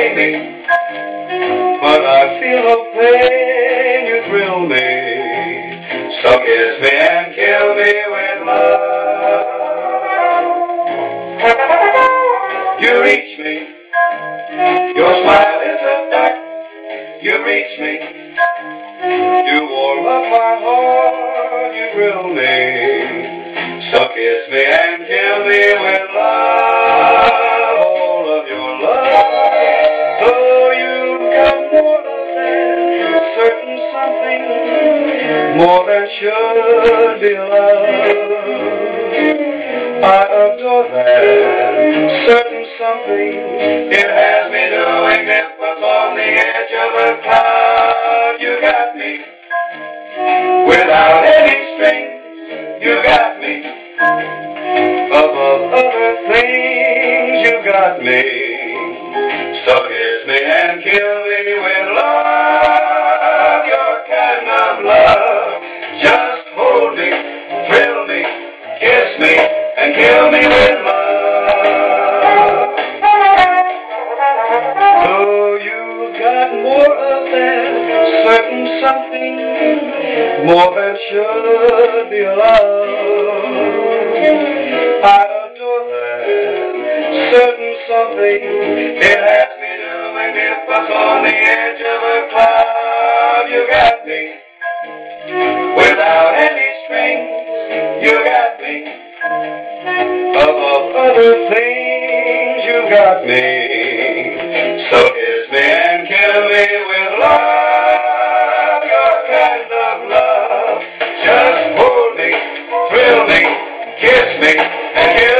slay me, but I feel no pain. You thrill me, so kiss me and kill me with love. You reach me, your smile is a duck. You reach me, you warm up my heart. You thrill me, so kiss me and kill me with love. All of your love, though you've got more than certain something, more than should be loved. I adore that certain something. It has me doing nipples on the edge of a cloud. You got me without any strings. You got me above other things. You got me, so kiss me and kill me with love. Your kind of love, just hold me, thrill me, kiss me and kill me with love. Though you got more of that certain something, more than should be loved. I adore that certain something. It has me doing nipples on the edge of a cloud. You got me without any strings. You got me above other things. You got me, so kiss me and kill me with love. Your kind of love, just hold me, thrill me, kiss me and kill me.